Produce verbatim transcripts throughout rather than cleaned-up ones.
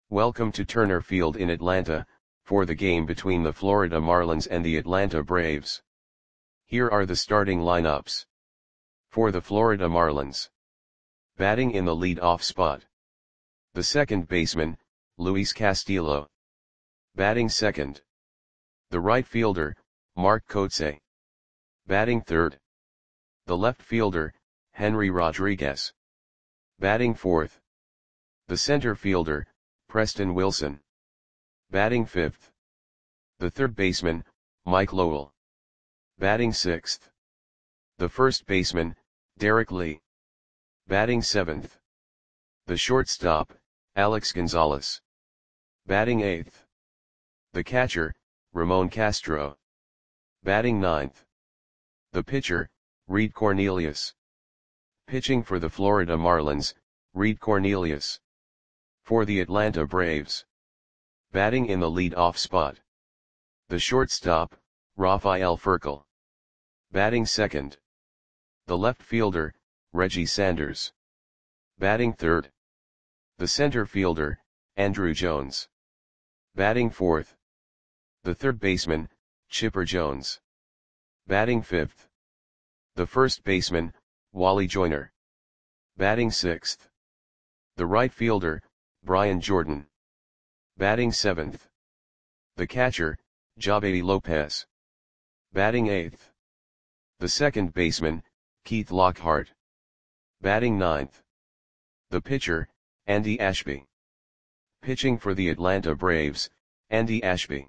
Welcome to Turner Field in Atlanta, for the game between the Florida Marlins and the Atlanta Braves. Here are the starting lineups. For the Florida Marlins. Batting in the lead-off spot. The second baseman, Luis Castillo. Batting second. The right fielder, Mark Kotsay. Batting third. The left fielder, Henry Rodriguez. Batting fourth. The center fielder, Preston Wilson. Batting fifth. The third baseman, Mike Lowell. Batting sixth. The first baseman, Derek Lee. Batting seventh. The shortstop, Alex Gonzalez. Batting eighth. The catcher, Ramon Castro. Batting ninth. The pitcher, Reed Cornelius. Pitching for the Florida Marlins, Reed Cornelius. For the Atlanta Braves. Batting in the lead-off spot. The shortstop, Rafael Furcal. Batting second. The left fielder, Reggie Sanders. Batting third. The center fielder, Andruw Jones. Batting fourth. The third baseman, Chipper Jones. Batting fifth. The first baseman, Wally Joyner. Batting sixth. The right fielder, Brian Jordan. Batting seventh. The catcher, Javy Lopez. Batting eighth. The second baseman, Keith Lockhart. Batting ninth. The pitcher, Andy Ashby. Pitching for the Atlanta Braves, Andy Ashby.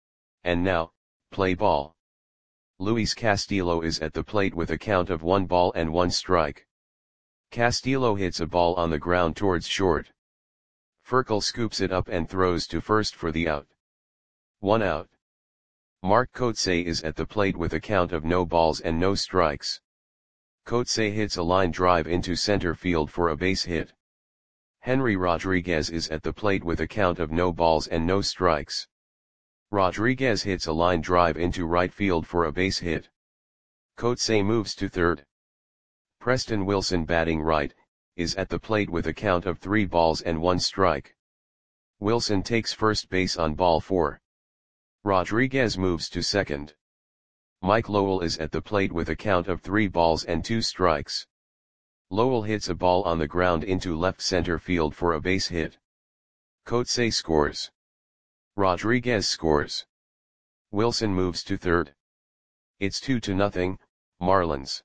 And now, play ball. Luis Castillo is at the plate with a count of one ball and one strike. Castillo hits a ball on the ground towards short. Furcal scoops it up and throws to first for the out. One out. Mark Kotsay is at the plate with a count of no balls and no strikes. Kotsay hits a line drive into center field for a base hit. Henry Rodriguez is at the plate with a count of no balls and no strikes. Rodriguez hits a line drive into right field for a base hit. Kotsay moves to third. Preston Wilson, batting right, is at the plate with a count of three balls and one strike. Wilson takes first base on ball four. Rodriguez moves to second. Mike Lowell is at the plate with a count of three balls and two strikes. Lowell hits a ball on the ground into left center field for a base hit. Kotsay scores. Rodriguez scores. Wilson moves to third. It's two to nothing, Marlins.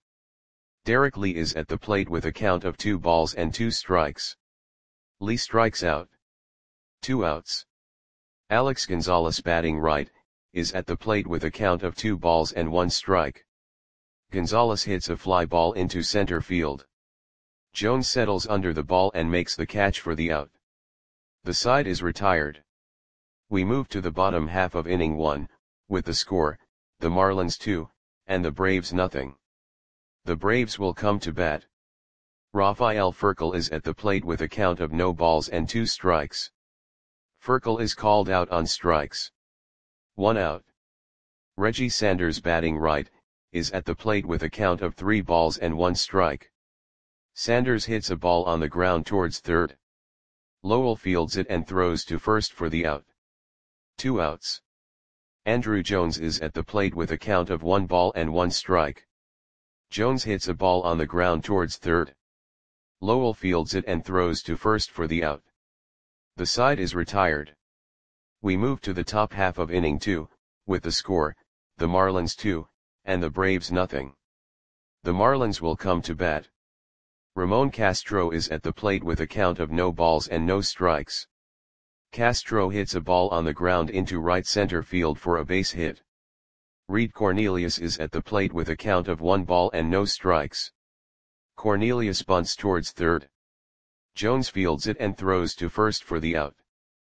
Derek Lee is at the plate with a count of two balls and two strikes. Lee strikes out. Two outs. Alex Gonzalez, batting right, is at the plate with a count of two balls and one strike. Gonzalez hits a fly ball into center field. Jones settles under the ball and makes the catch for the out. The side is retired. We move to the bottom half of inning one, with the score, the Marlins two, and the Braves nothing. The Braves will come to bat. Rafael Furcal is at the plate with a count of no balls and two strikes. Furcal is called out on strikes. One out. Reggie Sanders, batting right, is at the plate with a count of three balls and one strike. Sanders hits a ball on the ground towards third. Lowell fields it and throws to first for the out. Two outs. Andruw Jones is at the plate with a count of one ball and one strike. Jones hits a ball on the ground towards third. Lowell fields it and throws to first for the out. The side is retired. We move to the top half of inning two, with the score, the Marlins two, and the Braves nothing. The Marlins will come to bat. Ramon Castro is at the plate with a count of no balls and no strikes. Castro hits a ball on the ground into right center field for a base hit. Reed Cornelius is at the plate with a count of one ball and no strikes. Cornelius bunts towards third. Jones fields it and throws to first for the out.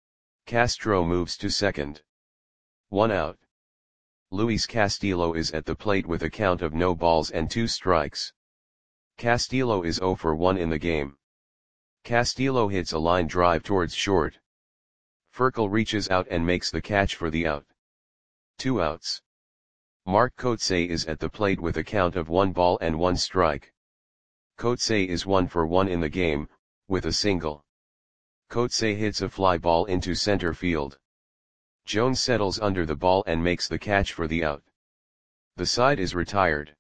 Castro moves to second. One out. Luis Castillo is at the plate with a count of no balls and two strikes. Castillo is zero for one in the game. Castillo hits a line drive towards short. Furcal reaches out and makes the catch for the out. Two outs. Mark Kotsay is at the plate with a count of one ball and one strike. Kotsay is one for one in the game, with a single. Coates hits a fly ball into center field. Jones settles under the ball and makes the catch for the out. The side is retired.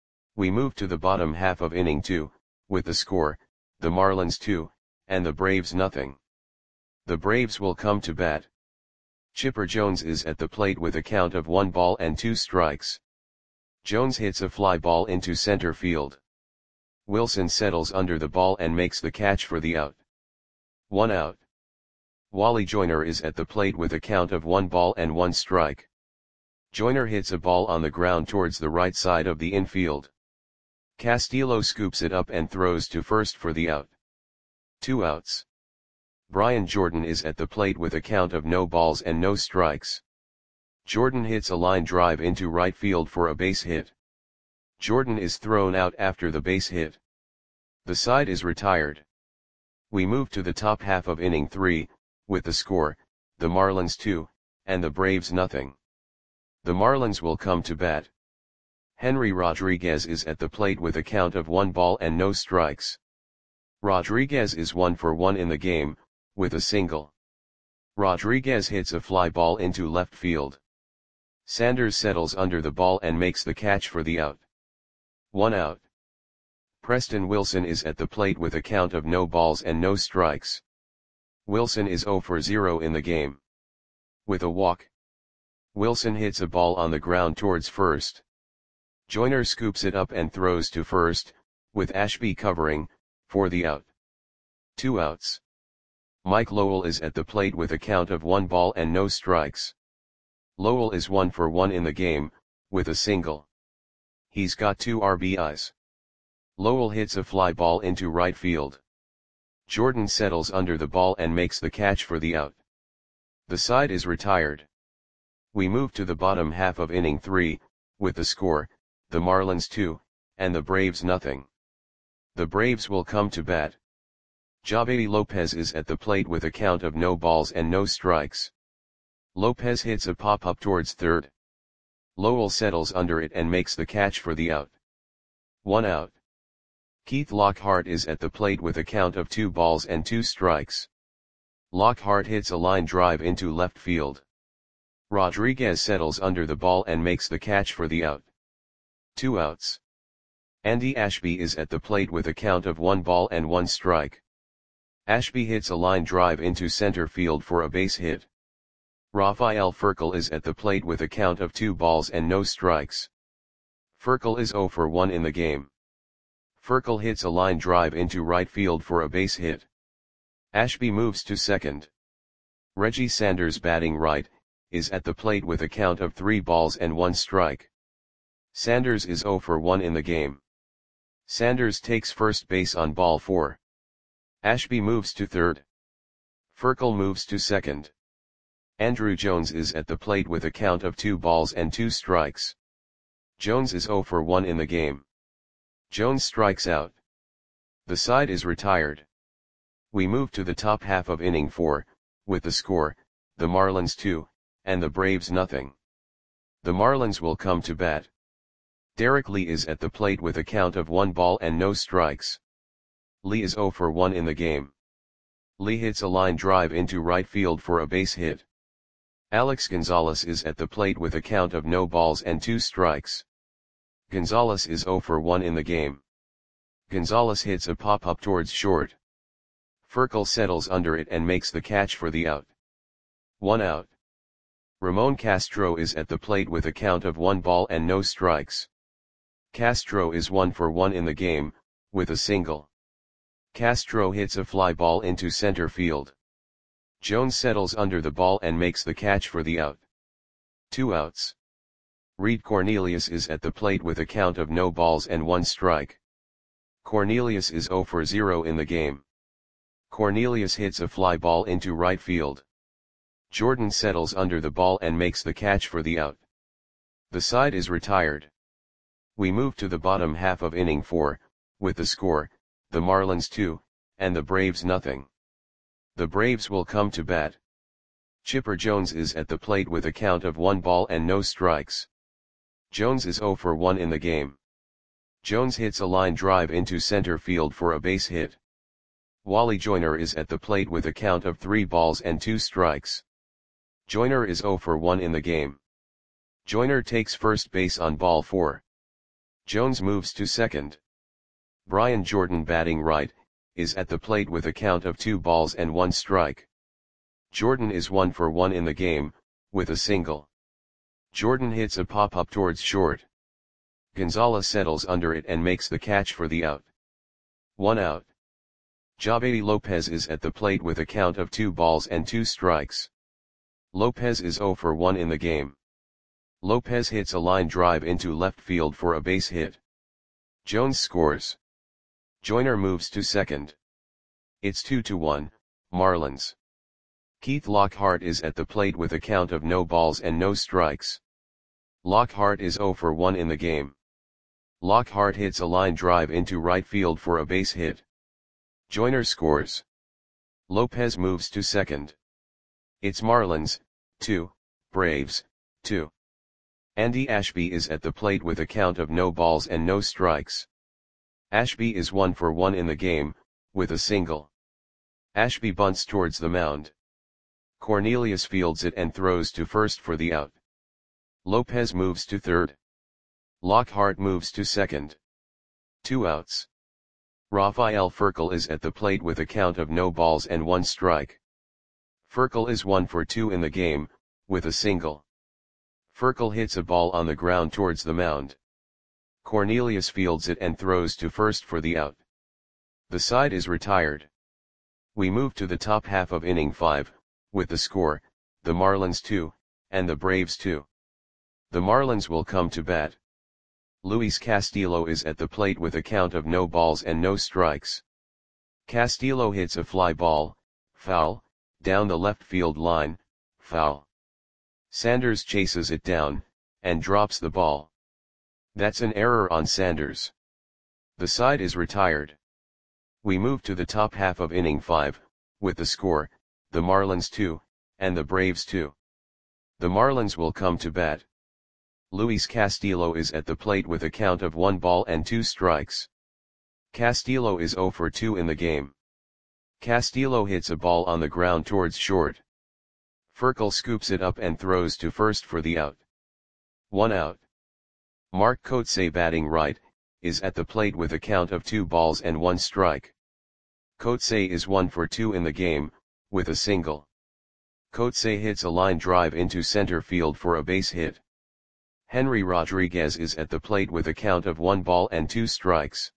We move to the bottom half of inning two, with the score, the Marlins two, and the Braves nothing. The Braves will come to bat. Chipper Jones is at the plate with a count of one ball and two strikes. Jones hits a fly ball into center field. Wilson settles under the ball and makes the catch for the out. One out. Wally Joyner is at the plate with a count of one ball and one strike. Joyner hits a ball on the ground towards the right side of the infield. Castillo scoops it up and throws to first for the out. Two outs. Brian Jordan is at the plate with a count of no balls and no strikes. Jordan hits a line drive into right field for a base hit. Jordan is thrown out after the base hit. The side is retired. We move to the top half of inning three, with the score, the Marlins two, and the Braves nothing. The Marlins will come to bat. Henry Rodriguez is at the plate with a count of one ball and no strikes. Rodriguez is one for one in the game, with a single. Rodriguez hits a fly ball into left field. Sanders settles under the ball and makes the catch for the out. One out. Preston Wilson is at the plate with a count of no balls and no strikes. Wilson is zero for zero in the game. With a walk. Wilson hits a ball on the ground towards first. Joyner scoops it up and throws to first, with Ashby covering, for the out. Two outs. Mike Lowell is at the plate with a count of one ball and no strikes. Lowell is one for one in the game, with a single. He's got two R B Is. Lowell hits a fly ball into right field. Jordan settles under the ball and makes the catch for the out. The side is retired. We move to the bottom half of inning three, with the score, the Marlins two, and the Braves nothing. The Braves will come to bat. Javedi Lopez is at the plate with a count of no balls and no strikes. Lopez hits a pop-up towards third. Lowell settles under it and makes the catch for the out. One out. Keith Lockhart is at the plate with a count of two balls and two strikes. Lockhart hits a line drive into left field. Rodriguez settles under the ball and makes the catch for the out. Two outs. Andy Ashby is at the plate with a count of one ball and one strike. Ashby hits a line drive into center field for a base hit. Rafael Furcal is at the plate with a count of two balls and no strikes. Furcal is zero for one in the game. Furcal hits a line drive into right field for a base hit. Ashby moves to second. Reggie Sanders, batting right, is at the plate with a count of three balls and one strike. Sanders is zero for one in the game. Sanders takes first base on ball four. Ashby moves to third. Furcal moves to second. Andrew Jones is at the plate with a count of two balls and two strikes. Jones is zero for one in the game. Jones strikes out. The side is retired. We move to the top half of inning four, with the score, the Marlins two, and the Braves nothing. The Marlins will come to bat. Derek Lee is at the plate with a count of one ball and no strikes. Lee is zero for one in the game. Lee hits a line drive into right field for a base hit. Alex Gonzalez is at the plate with a count of no balls and two strikes. Gonzalez is zero for one in the game. Gonzalez hits a pop-up towards short. Furcal settles under it and makes the catch for the out. One out. Ramon Castro is at the plate with a count of one ball and no strikes. Castro is one for one in the game, with a single. Castro hits a fly ball into center field. Jones settles under the ball and makes the catch for the out. Two outs. Reed Cornelius is at the plate with a count of no balls and one strike. Cornelius is zero for zero in the game. Cornelius hits a fly ball into right field. Jordan settles under the ball and makes the catch for the out. The side is retired. We move to the bottom half of inning four, with the score, the Marlins two, and the Braves nothing. The Braves will come to bat. Chipper Jones is at the plate with a count of one ball and no strikes. Jones is zero for one in the game. Jones hits a line drive into center field for a base hit. Wally Joyner is at the plate with a count of three balls and two strikes. Joyner is zero for one in the game. Joyner takes first base on ball four. Jones moves to second. Brian Jordan, batting right, is at the plate with a count of two balls and one strike. Jordan is one for one in the game, with a single. Jordan hits a pop-up towards short. Gonzalez settles under it and makes the catch for the out. One out. Javedi Lopez is at the plate with a count of two balls and two strikes. Lopez is zero for one in the game. Lopez hits a line drive into left field for a base hit. Jones scores. Joyner moves to second. It's two to one, Marlins. Keith Lockhart is at the plate with a count of no balls and no strikes. Lockhart is zero for one in the game. Lockhart hits a line drive into right field for a base hit. Joyner scores. Lopez moves to second. It's Marlins, two, Braves, two. Andy Ashby is at the plate with a count of no balls and no strikes. Ashby is one for one in the game, with a single. Ashby bunts towards the mound. Cornelius fields it and throws to first for the out. Lopez moves to third. Lockhart moves to second. Two outs. Rafael Furcal is at the plate with a count of no balls and one strike. Furcal is one for two in the game, with a single. Furcal hits a ball on the ground towards the mound. Cornelius fields it and throws to first for the out. The side is retired. We move to the top half of inning five, with the score, the Marlins two, and the Braves two. The Marlins will come to bat. Luis Castillo is at the plate with a count of no balls and no strikes. Castillo hits a fly ball, foul, down the left field line, foul. Sanders chases it down, and drops the ball. That's an error on Sanders. The side is retired. We move to the top half of inning five, with the score, the Marlins two, and the Braves two. The Marlins will come to bat. Luis Castillo is at the plate with a count of one ball and two strikes. Castillo is zero for two in the game. Castillo hits a ball on the ground towards short. Furcal scoops it up and throws to first for the out. One out. Mark Kotsay, batting right, is at the plate with a count of two balls and one strike. Kotsay is one for two in the game, with a single. Kotsay hits a line drive into center field for a base hit. Henry Rodriguez is at the plate with a count of one ball and two strikes.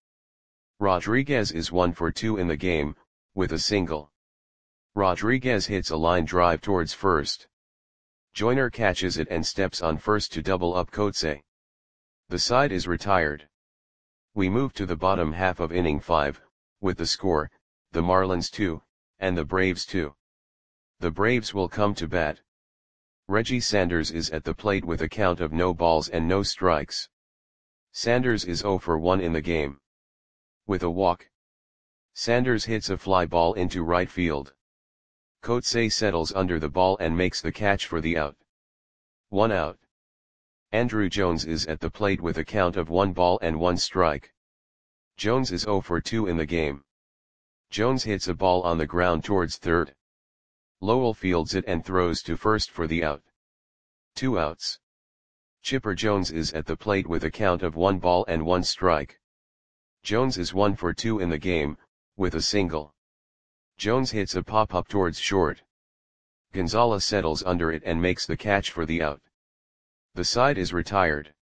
Rodriguez is one for two in the game, with a single. Rodriguez hits a line drive towards first. Joyner catches it and steps on first to double up Kotsay. The side is retired. We move to the bottom half of inning five, with the score, the Marlins two, and the Braves two. The Braves will come to bat. Reggie Sanders is at the plate with a count of no balls and no strikes. Sanders is zero for one in the game. With a walk. Sanders hits a fly ball into right field. Kotsay settles under the ball and makes the catch for the out. One out. Andruw Jones is at the plate with a count of one ball and one strike. Jones is zero for two in the game. Jones hits a ball on the ground towards third. Lowell fields it and throws to first for the out. Two outs. Chipper Jones is at the plate with a count of one ball and one strike. Jones is one for two in the game, with a single. Jones hits a pop-up towards short. Gonzalez settles under it and makes the catch for the out. The side is retired.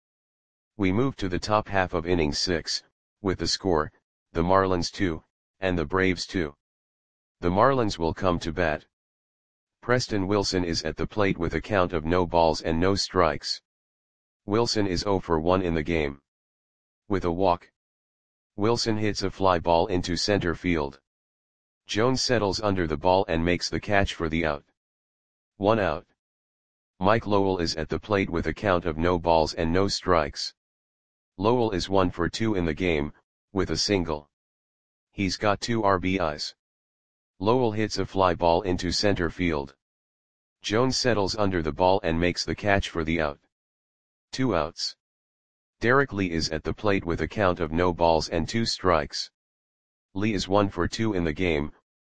We move to the top half of inning six, with the score, the Marlins two, and the Braves two. The Marlins will come to bat. Preston Wilson is at the plate with a count of no balls and no strikes. Wilson is zero for one in the game. With a walk. Wilson hits a fly ball into center field. Jones settles under the ball and makes the catch for the out. One out. Mike Lowell is at the plate with a count of no balls and no strikes. Lowell is one for two in the game, with a single. He's got two R B Is. Lowell hits a fly ball into center field. Jones settles under the ball and makes the catch for the out. Two outs. Derek Lee is at the plate with a count of no balls and two strikes. Lee is one for two in the game,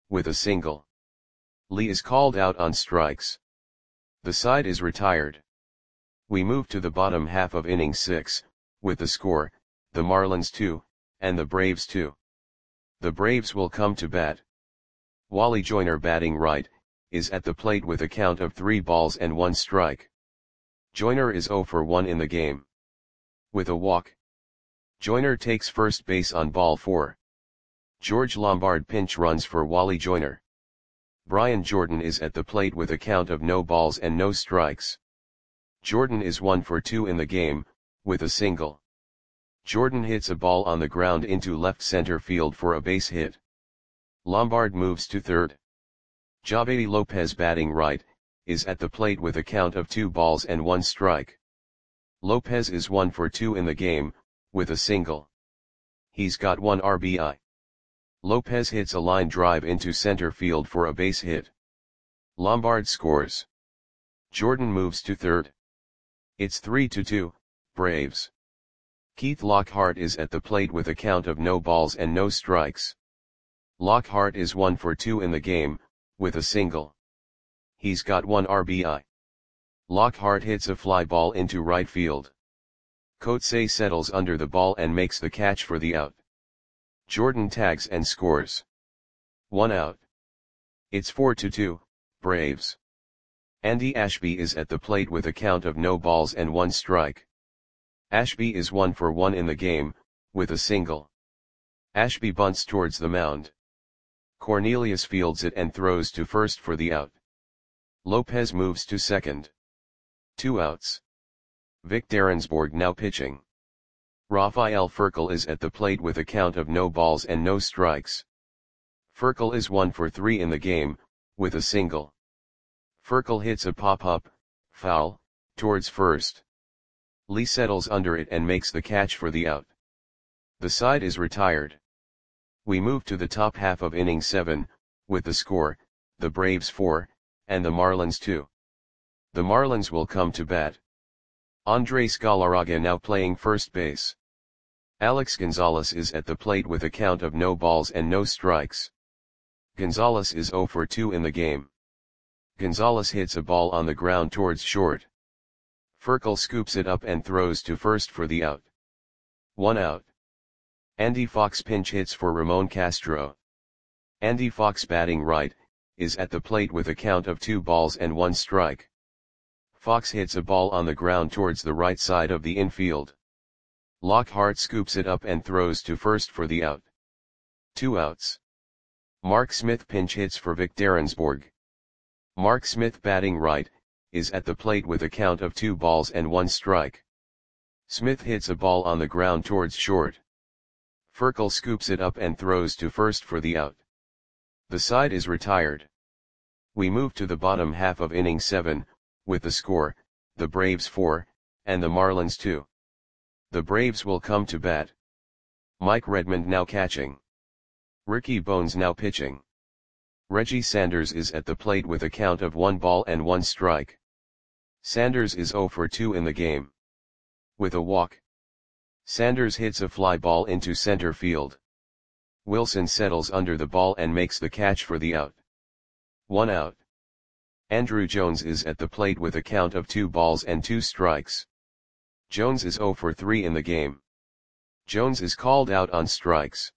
with a single. Lee is called out on strikes. The side is retired. We move to the bottom half of inning six, with the score, the Marlins two, and the Braves two. The Braves will come to bat. Wally Joyner, batting right, is at the plate with a count of three balls and one strike. Joyner is zero for one in the game. With a walk, Joyner takes first base on ball four. George Lombard pinch runs for Wally Joyner. Brian Jordan is at the plate with a count of no balls and no strikes. Jordan is one for two in the game, with a single. Jordan hits a ball on the ground into left center field for a base hit. Lombard moves to third. Javedi Lopez, batting right, is at the plate with a count of two balls and one strike. Lopez is one for two in the game, with a single. He's got one R B I. Lopez hits a line drive into center field for a base hit. Lombard scores. Jordan moves to third. It's three to two, Braves. Keith Lockhart is at the plate with a count of no balls and no strikes. Lockhart is one for two in the game, with a single. He's got one R B I. Lockhart hits a fly ball into right field. Coetzee settles under the ball and makes the catch for the out. Jordan tags and scores. One out. It's four to two, Braves. Andy Ashby is at the plate with a count of no balls and one strike. Ashby is one for one in the game, with a single. Ashby bunts towards the mound. Cornelius fields it and throws to first for the out. Lopez moves to second. Two outs. Vic Derensborg now pitching. Rafael Furcal is at the plate with a count of no balls and no strikes. Furcal is one for three in the game, with a single. Furcal hits a pop-up, foul, towards first. Lee settles under it and makes the catch for the out. The side is retired. We move to the top half of inning seven, with the score, the Braves four, and the Marlins two. The Marlins will come to bat. Andres Galarraga now playing first base. Alex Gonzalez is at the plate with a count of no balls and no strikes. Gonzalez is zero for two in the game. Gonzalez hits a ball on the ground towards short. Furcal scoops it up and throws to first for the out. One out. Andy Fox pinch hits for Ramon Castro. Andy Fox, batting right, is at the plate with a count of two balls and one strike. Fox hits a ball on the ground towards the right side of the infield. Lockhart scoops it up and throws to first for the out. Two outs. Mark Smith pinch hits for Vic Derensborg. Mark Smith, batting right, is at the plate with a count of two balls and one strike. Smith hits a ball on the ground towards short. Furcal scoops it up and throws to first for the out. The side is retired. We move to the bottom half of inning seven, with the score, the Braves four, and the Marlins two. The Braves will come to bat. Mike Redmond now catching. Ricky Bones now pitching. Reggie Sanders is at the plate with a count of one ball and one strike. Sanders is zero for two in the game. With a walk, Sanders hits a fly ball into center field. Wilson settles under the ball and makes the catch for the out. One out. Andrew Jones is at the plate with a count of two balls and two strikes. Jones is zero for three in the game. Jones is called out on strikes.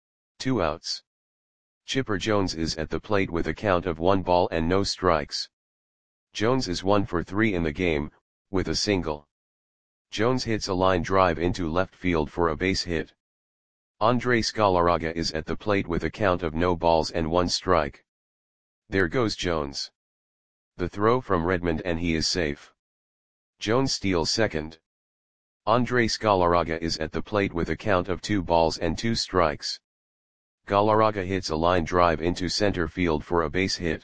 Two outs. Chipper Jones is at the plate with a count of one ball and no strikes. Jones is one for three in the game, with a single. Jones hits a line drive into left field for a base hit. Andres Galarraga is at the plate with a count of no balls and one strike. There goes Jones. The throw from Redmond and he is safe. Jones steals second. Andres Galarraga is at the plate with a count of two balls and two strikes. Galarraga hits a line drive into center field for a base hit.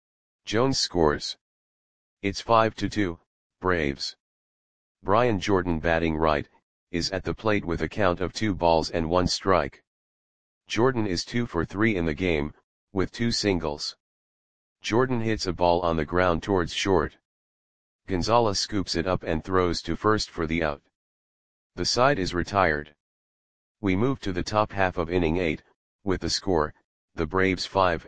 Jones scores. It's five to two, Braves. Brian Jordan, batting right, is at the plate with a count of two balls and one strike. Jordan is two for three in the game, with two singles. Jordan hits a ball on the ground towards short. Gonzalez scoops it up and throws to first for the out. The side is retired. We move to the top half of inning eight, with the score, the Braves five,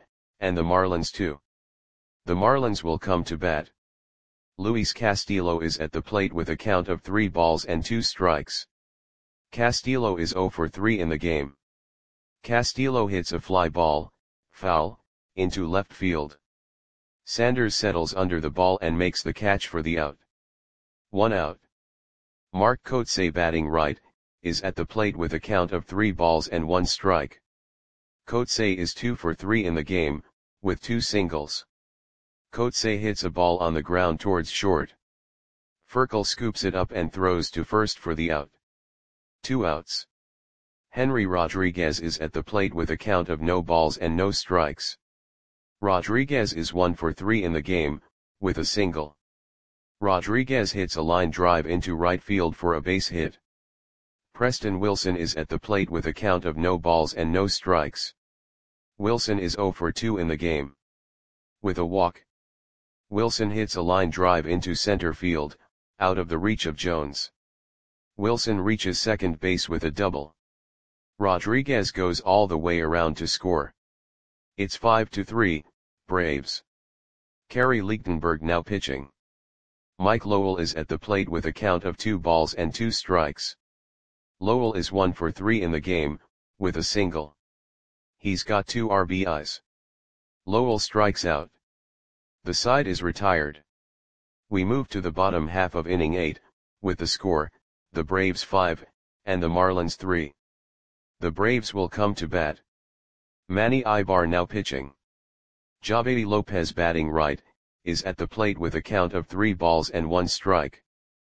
and the Marlins two. The Marlins will come to bat. Luis Castillo is at the plate with a count of three balls and two strikes. Castillo is zero for three in the game. Castillo hits a fly ball, foul, into left field. Sanders settles under the ball and makes the catch for the out. One out. Mark Kotsay, batting right, is at the plate with a count of three balls and one strike. Kotsay is two for three in the game, with two singles. Kotsay hits a ball on the ground towards short. Furcal scoops it up and throws to first for the out. Two outs. Henry Rodriguez is at the plate with a count of no balls and no strikes. Rodriguez is one for three in the game, with a single. Rodriguez hits a line drive into right field for a base hit. Preston Wilson is at the plate with a count of no balls and no strikes. Wilson is zero for two in the game. With a walk. Wilson hits a line drive into center field, out of the reach of Jones. Wilson reaches second base with a double. Rodriguez goes all the way around to score. It's five to three, Braves. Kerry Lichtenberg now pitching. Mike Lowell is at the plate with a count of two balls and two strikes. Lowell is one for three in the game, with a single. He's got two R B Is. Lowell strikes out. The side is retired. We move to the bottom half of inning eight, with the score, the Braves five, and the Marlins three. The Braves will come to bat. Manny Ibar now pitching. Javedi Lopez, batting right, is at the plate with a count of three balls and one strike.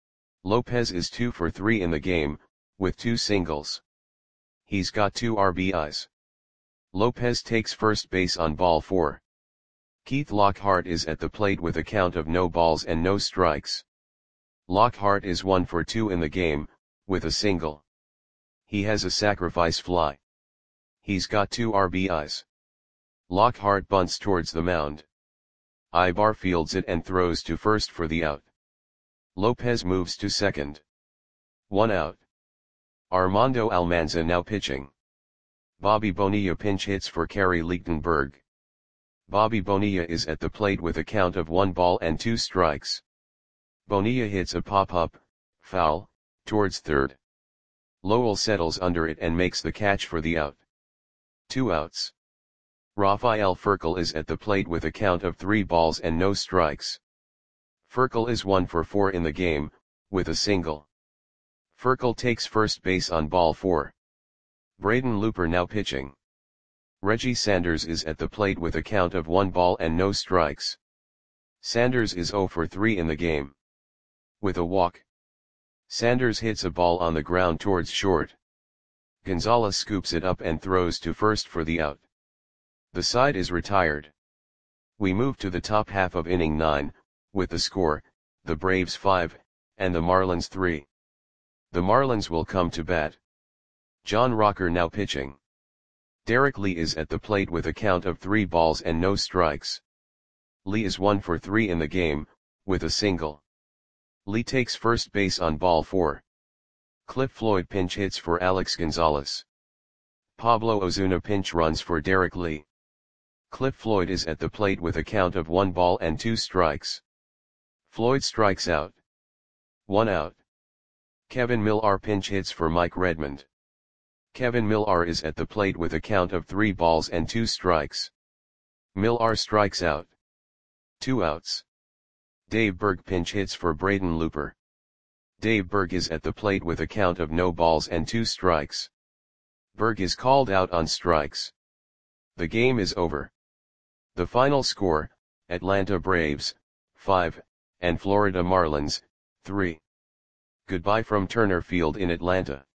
Lopez is two for three in the game, with two singles. He's got two R B Is. Lopez takes first base on ball four. Keith Lockhart is at the plate with a count of no balls and no strikes. Lockhart is one for two in the game, with a single. He has a sacrifice fly. He's got two R B Is. Lockhart bunts towards the mound. Ibar fields it and throws to first for the out. Lopez moves to second. One out. Armando Almanza now pitching. Bobby Bonilla pinch hits for Kerry Lichtenberg. Bobby Bonilla is at the plate with a count of one ball and two strikes. Bonilla hits a pop-up, foul, towards third. Lowell settles under it and makes the catch for the out. Two outs. Rafael Furcal is at the plate with a count of three balls and no strikes. Furcal is one for four in the game, with a single. Furcal takes first base on ball four. Braden Looper now pitching. Reggie Sanders is at the plate with a count of one ball and no strikes. Sanders is zero for three in the game. With a walk. Sanders hits a ball on the ground towards short. Gonzalez scoops it up and throws to first for the out. The side is retired. We move to the top half of inning nine, with the score, the Braves five, and the Marlins three. The Marlins will come to bat. John Rocker now pitching. Derek Lee is at the plate with a count of three balls and no strikes. Lee is one for three in the game, with a single. Lee takes first base on ball four. Cliff Floyd pinch hits for Alex Gonzalez. Pablo Ozuna pinch runs for Derek Lee. Cliff Floyd is at the plate with a count of one ball and two strikes. Floyd strikes out. One out. Kevin Millar pinch hits for Mike Redmond. Kevin Millar is at the plate with a count of three balls and two strikes. Millar strikes out. Two outs. Dave Berg pinch hits for Braden Looper. Dave Berg is at the plate with a count of no balls and two strikes. Berg is called out on strikes. The game is over. The final score, Atlanta Braves, five, and Florida Marlins, three. Goodbye from Turner Field in Atlanta.